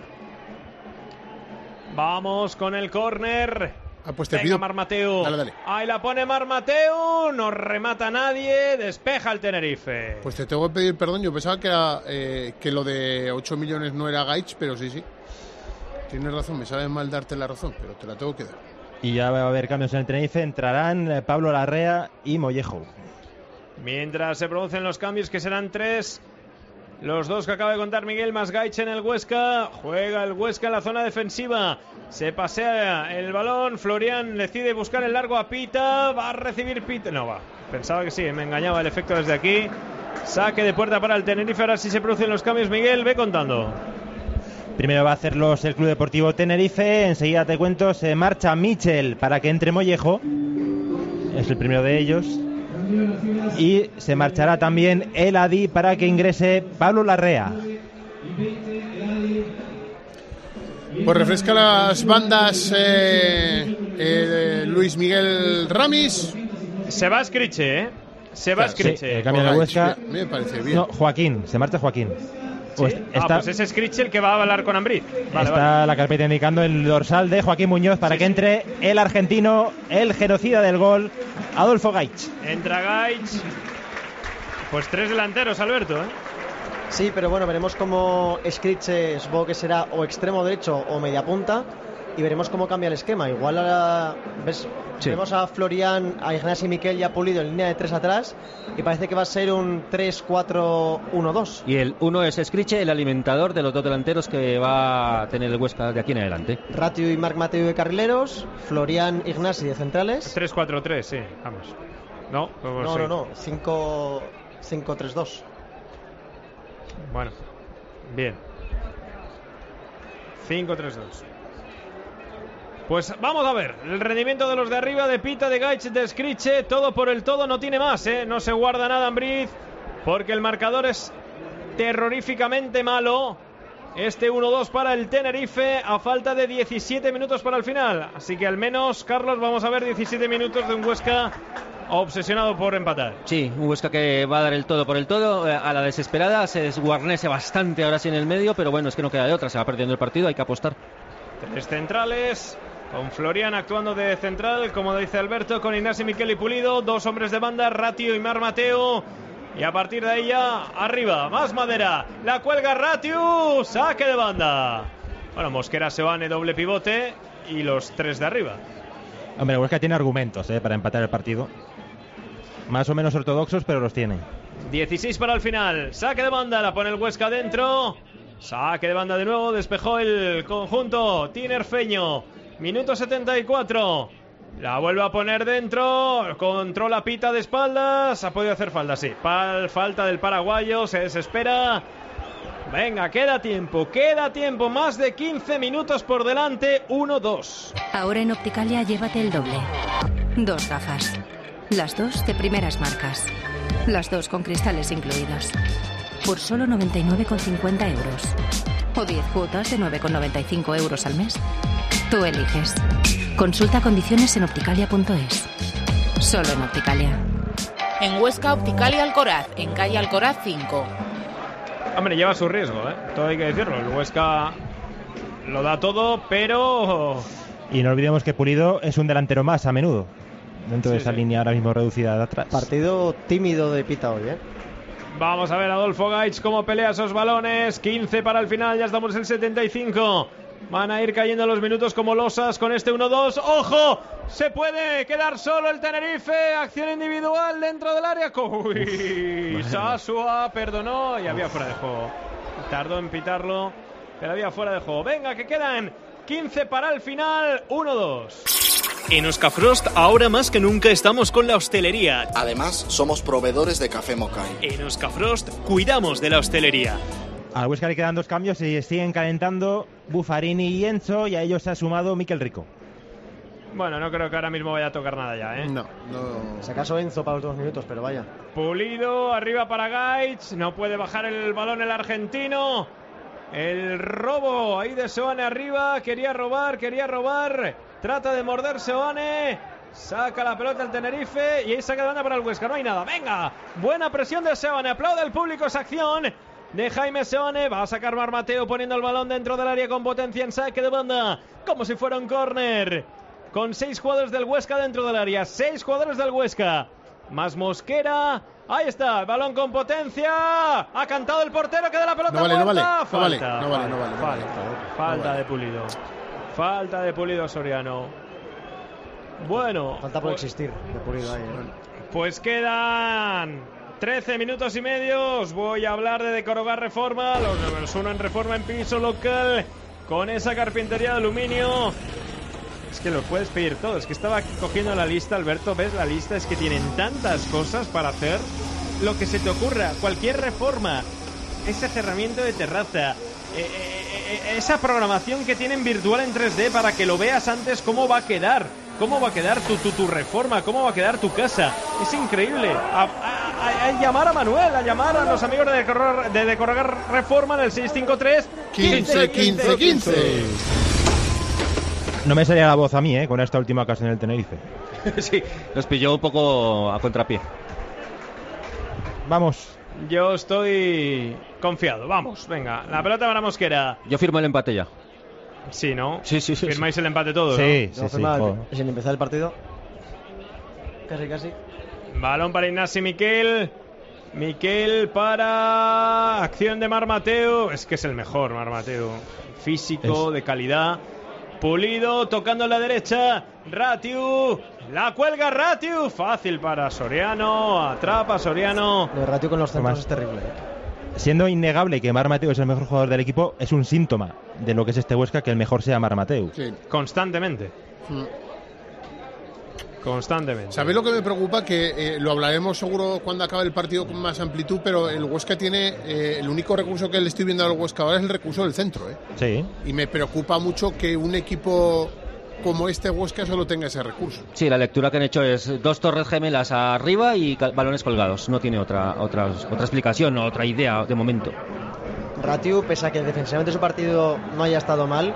Vamos con el córner. Pues te pido... Mar Mateu. Dale. Ahí la pone Mar Mateu. No remata nadie. Despeja el Tenerife. Pues te tengo que pedir perdón. Yo pensaba que lo de 8 millones no era Gaich, pero sí. Tienes razón. Me sabe mal darte la razón, pero te la tengo que dar. Y ya va a haber cambios en el Tenerife. Entrarán Pablo Larrea y Mollejo. Mientras se producen los cambios, que serán 3. Los 2 que acaba de contar Miguel más Gaich en el Huesca. Juega el Huesca en la zona defensiva. Se pasea el balón. Florian decide buscar el largo a Pita. Va a recibir Pita. No va. Pensaba que sí, me engañaba el efecto desde aquí. Saque de puerta para el Tenerife. Ahora sí se producen los cambios. Miguel, ve contando. Primero va a hacerlos el Club Deportivo Tenerife. Enseguida te cuento. Se marcha Michel para que entre Mollejo. Es el primero de ellos. Y se marchará también el Adi para que ingrese Pablo Larrea. Pues refresca las bandas Luis Miguel Ramis. Se va Scriche, Se va Scriche. Cambia la Huesca. Me parece bien. No, Joaquín, se marcha Joaquín. ¿Sí? Pues es Scriche el que va a hablar con Ambrid. Está la carpeta indicando el dorsal de Joaquín Muñoz para que entre el argentino, el genocida del gol, Adolfo Gaich. Entra Gaich. Pues 3 delanteros, Alberto, Sí, pero bueno, veremos cómo Scriche, supongo que será o extremo derecho o media punta, y veremos cómo cambia el esquema. Igual ahora vemos a Florian, a Ignasi Miquel y a Pulido en línea de 3 atrás, y parece que va a ser un 3-4-1-2. Y el 1 es Scriche, el alimentador de los 2 delanteros que va a tener el Huesca de aquí en adelante. Ratio y Marc Mateu de carrileros, Florian Ignasi de centrales. 3-4-3, sí, vamos. No, 5-3-2. Bueno, bien. 5-3-2. Pues vamos a ver el rendimiento de los de arriba, de Pita, de Gaich, de Scriche. Todo por el todo, no tiene más, no se guarda nada Ambrid, porque el marcador es terroríficamente malo. Este 1-2 para el Tenerife a falta de 17 minutos para el final. Así que al menos, Carlos, vamos a ver 17 minutos de un Huesca obsesionado por empatar. Sí, un Huesca que va a dar el todo por el todo, a la desesperada, se desguarnece bastante ahora sí en el medio, pero bueno, es que no queda de otra, se va perdiendo el partido, hay que apostar. 3 centrales, con Florian actuando de central, como dice Alberto, con Ignasi Miquel y Pulido, 2 hombres de banda, Ratio y Mar Mateu, y a partir de ahí ya, arriba, más madera, la cuelga Ratio, saque de banda. Bueno, Mosquera, Seoane, doble pivote, y los 3 de arriba. Hombre, el Huesca tiene argumentos para empatar el partido. Más o menos ortodoxos, pero los tiene. 16 para el final. Saque de banda, la pone el Huesca dentro. Saque de banda de nuevo, despejó el conjunto tinerfeño. Minuto 74. La vuelve a poner dentro. Controla Pita de espaldas. Ha podido hacer falta, sí. Falta del paraguayo. Se desespera. Venga, queda tiempo. Más de 15 minutos por delante. 1-2. Ahora en Opticalia llévate el doble. 2 gafas. Las 2 de primeras marcas. Las 2 con cristales incluidos. Por solo 99,50 euros. O 10 cuotas de 9,95 euros al mes. Tú eliges. Consulta condiciones en opticalia.es. Solo en Opticalia. En Huesca, Opticalia Alcoraz, en calle Alcoraz 5. Hombre, lleva su riesgo, todo hay que decirlo. El Huesca lo da todo, pero... Y no olvidemos que Pulido es un delantero más a menudo, dentro de esa línea ahora mismo reducida de atrás. Partido tímido de Pita hoy, Vamos a ver a Adolfo Gaich cómo pelea esos balones. 15 para el final, ya estamos en el 75. Van a ir cayendo los minutos como losas con este 1-2. ¡Ojo! Se puede quedar solo el Tenerife. Acción individual dentro del área. Uy, Sasua perdonó y había fuera de juego. Tardó en pitarlo, pero había fuera de juego. Venga, que quedan 15 para el final. 1-2. En Oscafrost, ahora más que nunca estamos con la hostelería. Además, somos proveedores de café Mokai. En Oscafrost, cuidamos de la hostelería. Al Huesca le quedan 2 cambios y siguen calentando Buffarini y Enzo, y a ellos se ha sumado Mikel Rico. Bueno, no creo que ahora mismo vaya a tocar nada ya, No. Si acaso Enzo para los 2 minutos, pero vaya. Pulido, arriba para Gaich. No puede bajar el balón el argentino. El robo ahí de Seoane arriba. Quería robar. Trata de morder Seoane. Saca la pelota el Tenerife y ahí saca de banda para el Huesca. No hay nada. Venga, buena presión de Seoane. Aplaude el público esa acción de Jaime Seoane. Va a sacar Mar Mateo poniendo el balón dentro del área con potencia en saque de banda, como si fuera un córner. Con 6 jugadores del Huesca dentro del área. 6 jugadores del Huesca. Más Mosquera. Ahí está, el balón con potencia. Ha cantado el portero que da la pelota. No vale. Falta de Pulido. Falta de Pulido a Soriano. Bueno. Falta por existir de Pulido ahí. Pues quedan 13 minutos y medio. Os voy a hablar de Decorogar Reforma. Los números 1 en reforma en piso local. Con esa carpintería de aluminio. Es que lo puedes pedir todo. Es que estaba cogiendo la lista, Alberto. ¿Ves la lista? Es que tienen tantas cosas para hacer. Lo que se te ocurra. Cualquier reforma. Ese cerramiento de terraza. Esa programación que tienen virtual en 3D para que lo veas antes cómo va a quedar. Cómo va a quedar tu reforma. Cómo va a quedar tu casa. Es increíble. A llamar a Manuel. A llamar a los amigos de Decorogar Reforma en el 653 15. No me salía la voz a mí, con esta última ocasión del Tenerife. Sí, nos pilló un poco a contrapié. Vamos. Yo estoy confiado. Vamos, venga. La pelota para Mosquera. Yo firmo el empate ya. Sí, ¿no? Sí. Firmáis el empate todo, sí, ¿no? Sí. Sin empezar el partido. Casi. Balón para Ignasi Miquel. Miquel para acción de Mar Mateo. Es que es el mejor Mar Mateo. Físico, de calidad. Pulido, tocando en la derecha. Ratiu, la cuelga Ratiu. Fácil para Soriano. Atrapa Soriano. Lo de Ratiu con los centros es terrible. Siendo innegable que Mar Mateo es el mejor jugador del equipo, es un síntoma de lo que es este Huesca que el mejor sea Mar Mateo. Sí. Constantemente. Constantemente. ¿Sabéis lo que me preocupa? Que lo hablaremos seguro cuando acabe el partido con más amplitud, pero el Huesca tiene el único recurso que le estoy viendo al Huesca ahora es el recurso del centro. Sí. Y me preocupa mucho que un equipo como este Huesca solo tenga ese recurso. Sí, la lectura que han hecho es 2 torres gemelas arriba y balones colgados. No tiene otra explicación o otra idea de momento. Ratiu, pese a que defensivamente su partido no haya estado mal,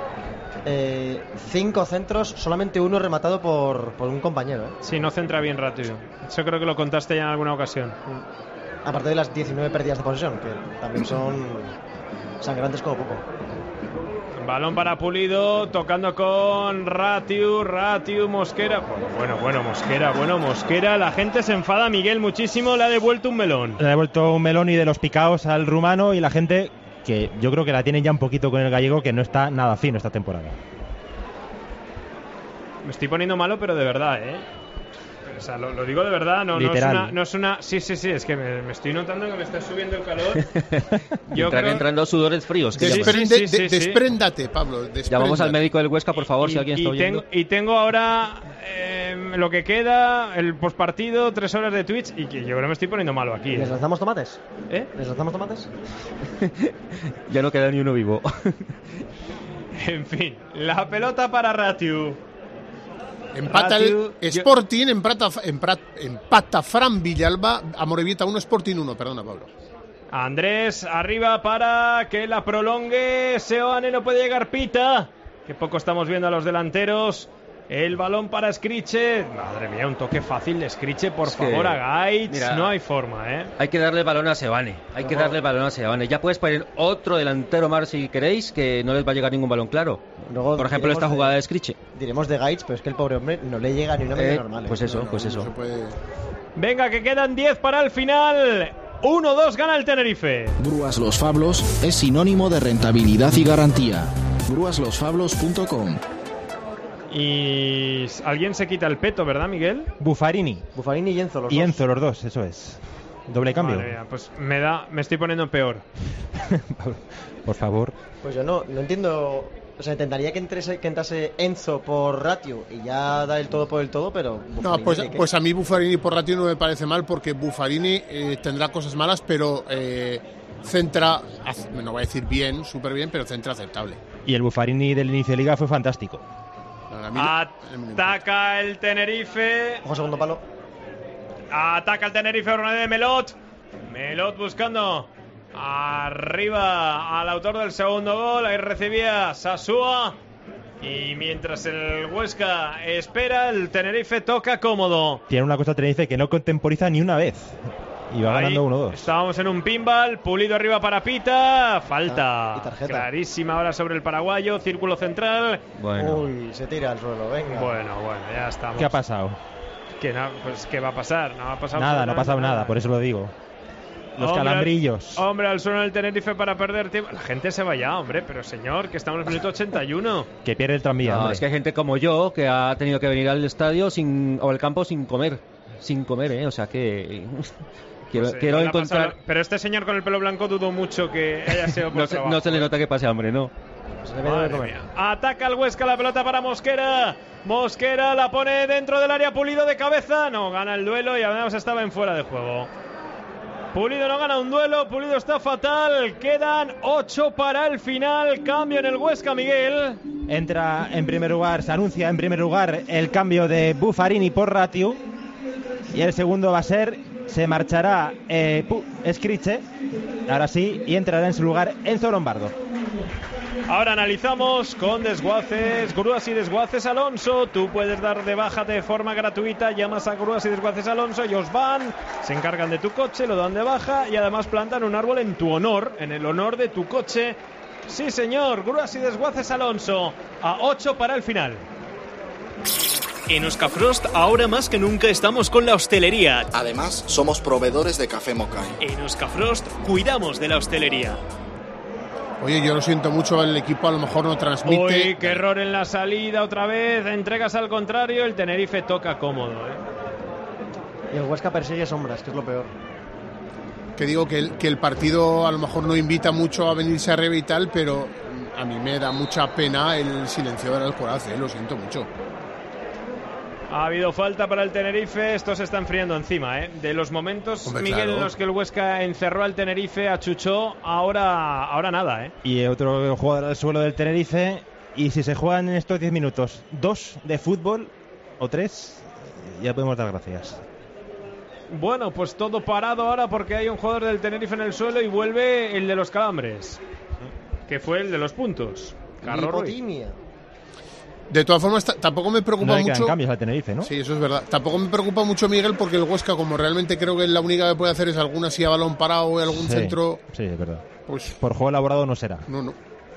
5 centros, solamente 1 rematado por un compañero. Sí, no centra bien Ratiu. Eso creo que lo contaste ya en alguna ocasión. Aparte de las 19 pérdidas de posesión, que también son sangrantes como poco. Balón para Pulido, tocando con Ratiu, Mosquera. Bueno, Mosquera. La gente se enfada, Miguel, muchísimo. Le ha devuelto un melón. Le ha devuelto un melón y de los picaos al rumano, y la gente, que yo creo que la tienen ya un poquito con el gallego, que no está nada fino esta temporada. Me estoy poniendo malo, pero de verdad, sea, lo digo de verdad, no es una... Sí, es que me estoy notando que me está subiendo el calor. Entrando sudores fríos. Despréndate, Pablo. Llamamos al médico del Huesca, por favor, si alguien está oyendo. Y tengo ahora lo que queda, el postpartido, 3 horas de Twitch, y que yo creo que me estoy poniendo malo aquí. ¿Les lanzamos tomates? ¿Les lanzamos tomates? Ya no queda ni uno vivo. En fin, la pelota para Ratiu. Empata el Sporting, empata Fran Villalba, Amorebieta 1, Sporting 1, perdona, Pablo. Andrés arriba para que la prolongue, Seoane no puede llegar, pita. Que poco estamos viendo a los delanteros. El balón para Skriche. Madre mía, un toque fácil de Skriche, por favor, a Gaitz. No hay forma, Hay que darle el balón a Seoane. Ya puedes poner otro delantero más si queréis, que no les va a llegar ningún balón claro. Luego por ejemplo, esta jugada de Skriche. Diremos de Gaitz, pero es que el pobre hombre no le llega ni una media normal. Pues eso. Venga, que quedan 10 para el final. 1-2 gana el Tenerife. Grúas Los Fablos es sinónimo de rentabilidad y garantía. Grúaslosfablos.com. Y alguien se quita el peto, ¿verdad, Miguel? Buffarini y Enzo, los dos. Los dos, eso es. Doble cambio. Madre mía, pues me estoy poniendo peor. Por favor. Pues yo no entiendo. O sea, intentaría que entrase Enzo por Ratiu y ya da el todo por el todo, pero... No, pues a mí Buffarini por Ratiu no me parece mal, porque Buffarini tendrá cosas malas, pero centra, no voy a decir bien, súper bien, pero centra aceptable. Y el Buffarini del inicio de liga fue fantástico. Ataca el Tenerife. Ojo, segundo palo. Ataca el Tenerife, Ronaldo de Melot. Melot buscando arriba al autor del segundo gol. Ahí recibía Sasúa. Y mientras el Huesca espera, el Tenerife toca cómodo. Tiene una cosa el Tenerife que no contemporiza ni una vez. Y va ganando 1-2. Estábamos en un pinball. Pulido arriba para Pita. Falta clarísima ahora sobre el paraguayo. Círculo central. Bueno. Uy, se tira al suelo, venga. Bueno, ya estamos. ¿Qué ha pasado? Pues ¿qué va a pasar? No ha pasado nada, no ha pasado nada, por eso lo digo. Los calambrillos. Hombre, al suelo del Tenerife para perder tiempo. La gente se va ya, hombre, pero señor, que estamos en el minuto 81. Que pierde el tranvía. No, es que hay gente como yo que ha tenido que venir al estadio o al campo sin comer, o sea que... Quiero encontrar... Pero este señor con el pelo blanco dudo mucho que haya sido por trabajo. No se le nota que pase hambre, ¿no? Ataca el Huesca, la pelota para Mosquera. Mosquera la pone dentro del área, Pulido de cabeza. No, gana el duelo y además estaba en fuera de juego. Pulido no gana un duelo, Pulido está fatal. Quedan 8 para el final. Cambio en el Huesca, Miguel. Entra en primer lugar, se anuncia en primer lugar el cambio de Buffarini por Ratiu. Y el segundo va a ser... Se marchará Skriche, ahora sí, y entrará en su lugar Enzo Lombardo. Ahora analizamos con Desguaces, Grúas y Desguaces Alonso. Tú puedes dar de baja de forma gratuita, llamas a Grúas y Desguaces Alonso, ellos van, se encargan de tu coche, lo dan de baja y además plantan un árbol en tu honor, en el honor de tu coche. Sí señor, Grúas y Desguaces Alonso, a 8 para el final. En Oscafrost ahora más que nunca estamos con la hostelería. Además, somos proveedores de café Mokai. En Oscafrost cuidamos de la hostelería. Oye, yo lo siento mucho, el equipo a lo mejor no transmite. Uy, qué error en la salida otra vez. Entregas al contrario, el Tenerife toca cómodo. Y el Huesca persigue sombras, que es lo peor. Que digo que el partido a lo mejor no invita mucho a venirse arriba y tal, pero a mí me da mucha pena el silencio del Alcoraz, lo siento mucho. Ha habido falta para el Tenerife, esto se está enfriando encima, de los momentos, hombre, Miguel, claro, en los que el Huesca encerró al Tenerife, achuchó, ahora nada, Y otro jugador al suelo del Tenerife, y si se juegan en estos 10 minutos 2 de fútbol o 3, ya podemos dar gracias. Bueno, pues todo parado ahora porque hay un jugador del Tenerife en el suelo y vuelve el de los calambres, que fue el de los puntos, Carlos Ruiz. De todas formas, tampoco me preocupa mucho. Cambios al Tenerife, ¿no? Sí, eso es verdad. Tampoco me preocupa mucho, Miguel, porque el Huesca, como realmente creo que la única que puede hacer es alguna así a balón parado o algún centro. Sí, es verdad. Pues por juego elaborado no será. No.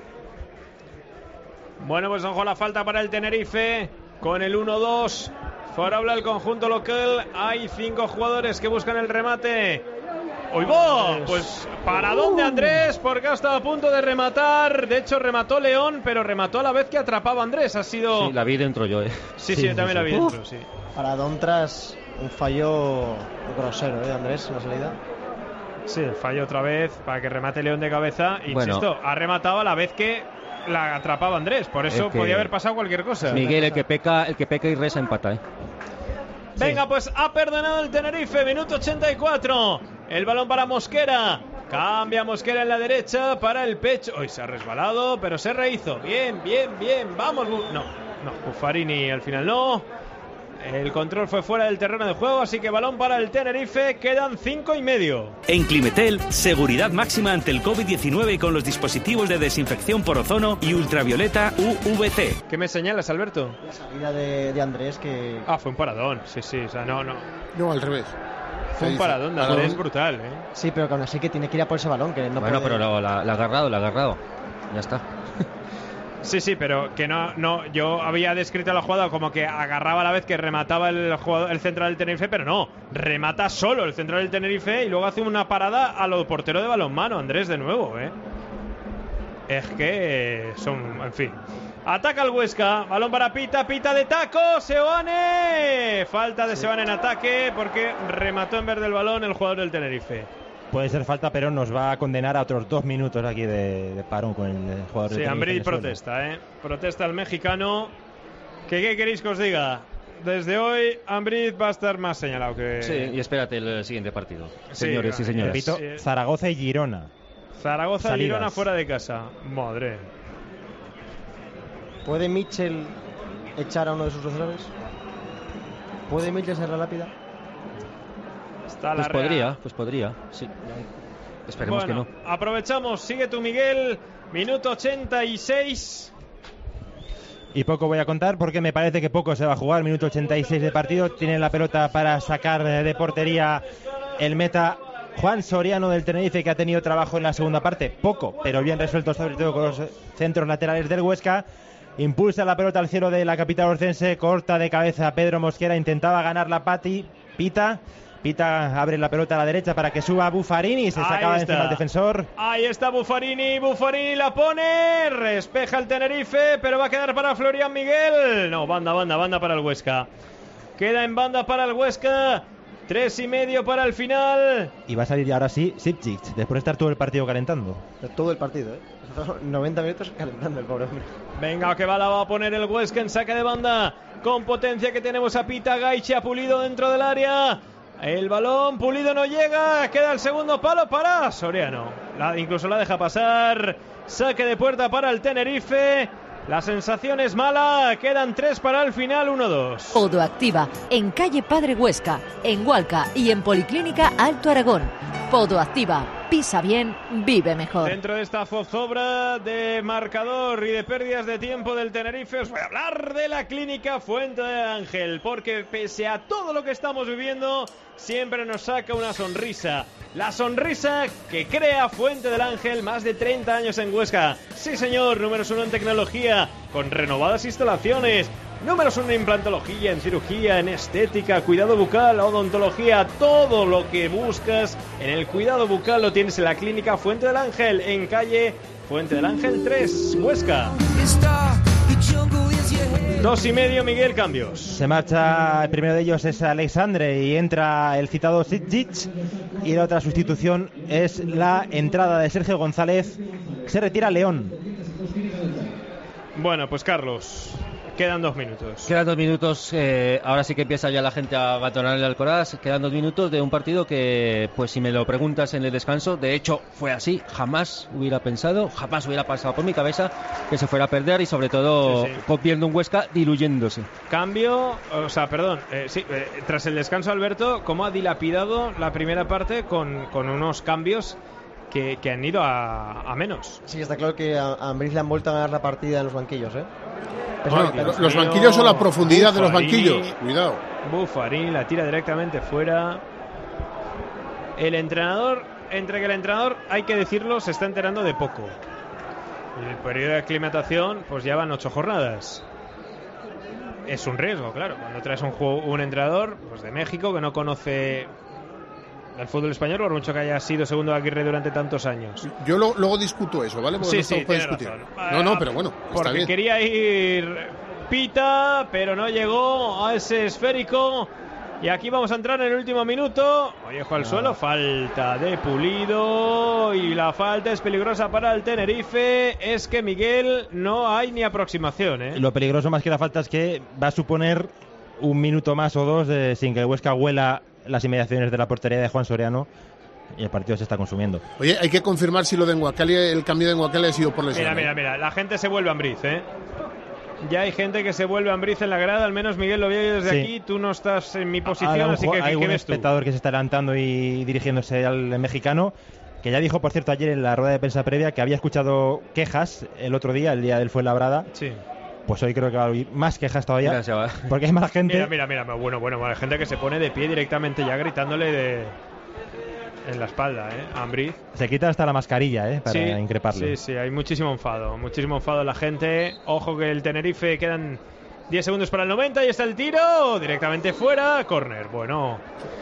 Bueno, pues ojo la falta para el Tenerife con el 1-2. Favorable al conjunto local. Hay 5 jugadores que buscan el remate. ¡Oigo! Pues ¿para dónde Andrés? Porque ha estado a punto de rematar. De hecho remató León, pero remató a la vez que atrapaba Andrés. Ha sido... Sí, la vi dentro yo, Sí, también la vi dentro, sí. Para Dontras Un fallo grosero, Andrés, en la salida. Sí, el fallo otra vez para que remate León de cabeza. Insisto, ha rematado a la vez que la atrapaba Andrés. Por eso podía haber pasado cualquier cosa. Miguel, el que peca y reza empata, Venga, pues ha perdonado el Tenerife. Minuto 84. El balón para Mosquera. Cambia Mosquera en la derecha para el pecho. Hoy se ha resbalado, pero se rehizo. Bien. Vamos. No, Buffarini al final no. El control fue fuera del terreno de juego, así que balón para el Tenerife. Quedan 5:30. En Climetel, seguridad máxima ante el COVID-19 con los dispositivos de desinfección por ozono y ultravioleta UVC. ¿Qué me señalas, Alberto? La salida de Andrés que... fue un paradón. Sí, o sea, no. No, al revés. Fue un paradón de Andrés brutal, Sí, pero que aún así que tiene que ir a por ese balón, que no bueno, puede... pero la ha agarrado. Ya está. Sí, pero que no. Yo había descrito la jugada como que agarraba a la vez que remataba el central del Tenerife, pero no. Remata solo el central del Tenerife y luego hace una parada a lo portero de balonmano, Andrés, de nuevo, Es que son, en fin. Ataca el Huesca, balón para Pita de taco, Seoane. Falta de Seoane en ataque porque remató en vez del balón el jugador del Tenerife. Puede ser falta, pero nos va a condenar a otros 2 minutos aquí de parón con el jugador del Tenerife. Sí, Ambrí protesta, protesta el mexicano. ¿Qué queréis que os diga? Desde hoy, Ambrí va a estar más señalado que... Sí, y espérate el siguiente partido. Sí, señores y señoras. Repito, Zaragoza y Girona. Zaragoza y Girona fuera de casa. Madre. ¿Puede Mitchell echar a uno de sus defensores? ¿Puede Mitchell ser la lápida? Pues podría, sí. Esperemos que no. Aprovechamos, sigue tú, Miguel. Minuto 86. Y poco voy a contar porque me parece que poco se va a jugar. Minuto 86 de partido. Tiene la pelota para sacar de portería el meta Juan Soriano del Tenerife, que ha tenido trabajo en la segunda parte. Poco, pero bien resuelto, sobre todo con los centros laterales del Huesca. Impulsa la pelota al cielo de la capital orcense. Corta de cabeza Pedro Mosquera. Intentaba ganar la Pita abre la pelota a la derecha para que suba Buffarini y se sacaba encima el defensor. Ahí está Buffarini la pone, respeja el Tenerife, pero va a quedar para Florian Miguel. No, banda para el Huesca. Queda en banda para el Huesca. 3:30 para el final. Y va a salir ahora sí Sipcic, después de estar todo el partido calentando. Todo el partido, 90 minutos calentando el pobre hombre. Venga, que bala va a poner el Huesca en saque de banda. Con potencia que tenemos a Pita, Gaiche, a Pulido dentro del área. El balón, Pulido no llega, queda el segundo palo para Soriano. Incluso la deja pasar. Saque de puerta para el Tenerife. La sensación es mala, quedan 3 para el final, 1-2. Podoactiva, en calle Padre Huesca, en Hualca y en Policlínica Alto Aragón. Podoactiva, pisa bien, vive mejor. Dentro de esta zozobra de marcador y de pérdidas de tiempo del Tenerife, os voy a hablar de la Clínica Fuente del Ángel, porque pese a todo lo que estamos viviendo, siempre nos saca una sonrisa. La sonrisa que crea Fuente del Ángel, más de 30 años en Huesca. Sí señor, números 1 en tecnología, con renovadas instalaciones. Números 1 en implantología, en cirugía, en estética, cuidado bucal, odontología. Todo lo que buscas en el cuidado bucal lo tienes en la Clínica Fuente del Ángel, en calle Fuente del Ángel 3, Huesca. 2:30, Miguel, cambios. Se marcha, el primero de ellos es Alexandre y entra el citado Sitjic, y la otra sustitución es la entrada de Sergio González. Se retira León. Bueno, pues Carlos, quedan 2 minutos. Quedan 2 minutos, ahora sí que empieza ya la gente a batonar el Alcoraz. Quedan 2 minutos de un partido que, pues si me lo preguntas en el descanso, de hecho fue así, jamás hubiera pasado por mi cabeza que se fuera a perder, y sobre todo viendo un Huesca diluyéndose. Tras el descanso, Alberto, cómo ha dilapidado la primera parte con unos cambios que han ido a menos. Sí, está claro que a Ambrí le han vuelto a ganar la partida en los banquillos, Los banquillos son la profundidad de los banquillos. Cuidado. Buffarini la tira directamente fuera. El entrenador, entre que el entrenador, hay que decirlo, se está enterando de poco. El periodo de aclimatación, pues ya van 8 jornadas. Es un riesgo, claro, cuando traes un entrenador pues de México que no conoce el fútbol español, por mucho que haya sido segundo de Aguirre durante tantos años. Yo luego discuto eso, ¿vale? Porque sí, tiene discutir. Razón. No, pero bueno, porque está bien. Quería ir Pita, pero no llegó a ese esférico Y aquí vamos a entrar en el último minuto. Orejo al suelo, falta de Pulido. Y la falta es peligrosa para el Tenerife. Es que, Miguel, no hay ni aproximación, ¿eh? Lo peligroso más que la falta es que va a suponer un minuto más o dos sin que el Huesca huela las inmediaciones de la portería de Juan Soriano. Y el partido se está consumiendo. Oye, hay que confirmar si lo de Enguacali, el cambio de Enguacali ha sido por lesión. Mira, la gente se vuelve a Ambriz, ¿eh? Ya hay gente que se vuelve a Ambriz en la grada, al menos Miguel lo veo desde aquí, tú no estás en mi posición, así que hay ¿qué un ves tú? espectador que se está levantando y dirigiéndose al mexicano, que ya dijo, por cierto, ayer en la rueda de prensa previa que había escuchado quejas el otro día, el día del Fuenlabrada. Sí. Pues hoy creo que va a oír más quejas todavía, porque hay más gente. Mira, bueno, hay gente que se pone de pie directamente ya gritándole en la espalda, Ambriz. Se quita hasta la mascarilla, para increparle. Sí, hay muchísimo enfado en la gente. Ojo que el Tenerife quedan 10 segundos para el 90 y está el tiro, directamente fuera, córner. Bueno,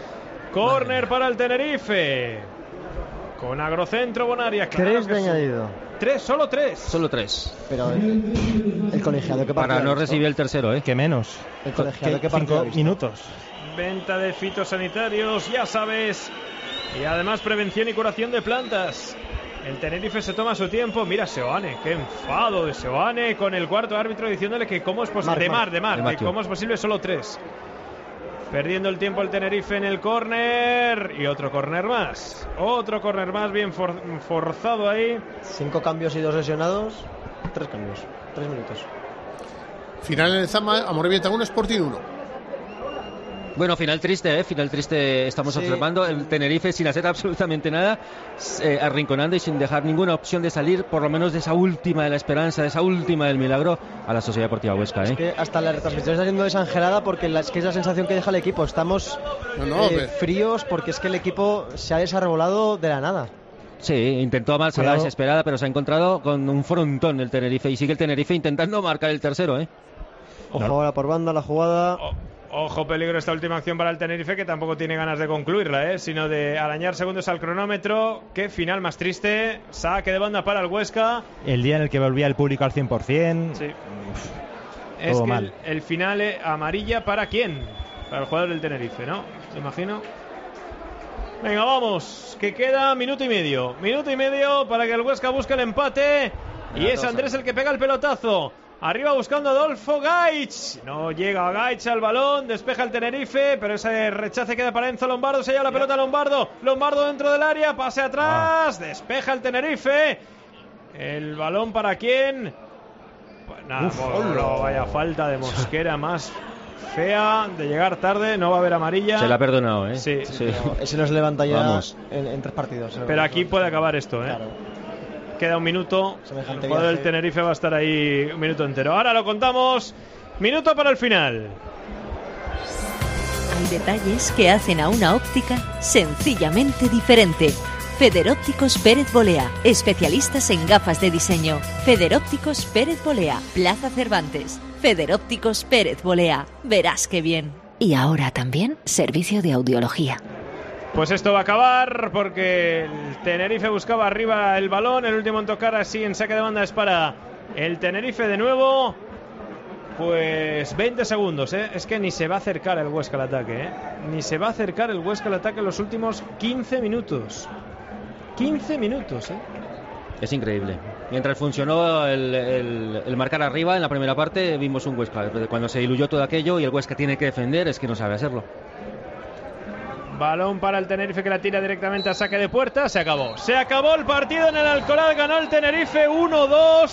córner para el Tenerife. Con Agrocentro Bonaria, claro. 3 de añadido. Solo 3. Solo 3. Pero el colegiado que para no recibir el tercero, que menos. El colegiado que 5 minutos. Venta de fitosanitarios, ya sabes. Y además prevención y curación de plantas. El Tenerife se toma su tiempo. Mira Seoane, qué enfado de Seoane con el cuarto árbitro diciéndole que cómo es posible. De Mar, que cómo es posible solo 3. Perdiendo el tiempo el Tenerife en el córner. Y otro córner más. Bien forzado ahí. 5 cambios y 2 lesionados. 3 cambios. 3 minutos. Final en el Zama, Amorebieta 1, Sporting 1. Bueno, final triste, estamos observando el Tenerife sin hacer absolutamente nada, arrinconando y sin dejar ninguna opción de salir, por lo menos de esa última de la esperanza, de esa última del milagro, a la Sociedad Deportiva Huesca. Es que hasta la retransmisión está siendo desangelada porque es que es la sensación que deja el equipo. Estamos fríos porque es que el equipo se ha desarbolado de la nada. Sí, intentó avanzar a la desesperada, pero se ha encontrado con un frontón el Tenerife y sigue el Tenerife intentando marcar el tercero. Ojo ahora por banda la jugada. Ojo, peligro esta última acción para el Tenerife, que tampoco tiene ganas de concluirla, sino de arañar segundos al cronómetro. Qué final más triste. Saque de banda para el Huesca. El día en el que volvía el público al 100%. Sí. Es que mal. El final amarilla para quién? Para el jugador del Tenerife, ¿no? ¿Te imagino? Venga, vamos, que queda minuto y medio para que el Huesca busque el empate. Y es Andrés el que pega el pelotazo. Arriba buscando a Adolfo Gaich. No llega Gaich al balón. Despeja el Tenerife. Pero ese rechace queda para Enzo Lombardo. Se lleva la pelota Lombardo. Lombardo dentro del área. Pase atrás. Despeja el Tenerife. El balón para quién. Pues nada, vaya falta de Mosquera más fea de llegar tarde. No va a haber amarilla. Se la ha perdonado, Sí. Ese nos levanta ya en 3 partidos. Pero aquí puede acabar esto, Claro. Queda un minuto. El jugador del Tenerife va a estar ahí un minuto entero. Ahora lo contamos. Minuto para el final. Hay detalles que hacen a una óptica sencillamente diferente. Federópticos Pérez Bolea, especialistas en gafas de diseño. Federópticos Pérez Bolea, Plaza Cervantes. Federópticos Pérez Bolea, verás qué bien. Y ahora también servicio de audiología. Pues esto va a acabar porque el Tenerife buscaba arriba el balón. El último en tocar así en saque de banda es para el Tenerife de nuevo. Pues 20 segundos, Es que ni se va a acercar el Huesca al ataque, Ni se va a acercar el Huesca al ataque en los últimos 15 minutos. 15 minutos, Es increíble. Mientras funcionó el marcar arriba en la primera parte, vimos un Huesca. Cuando se diluyó todo aquello y el Huesca tiene que defender, es que no sabe hacerlo. Balón para el Tenerife que la tira directamente a saque de puerta. Se acabó. Se acabó el partido en el Alcoraz. Ganó el Tenerife 1-2.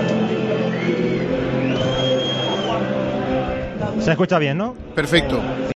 Se escucha bien, ¿no? Perfecto.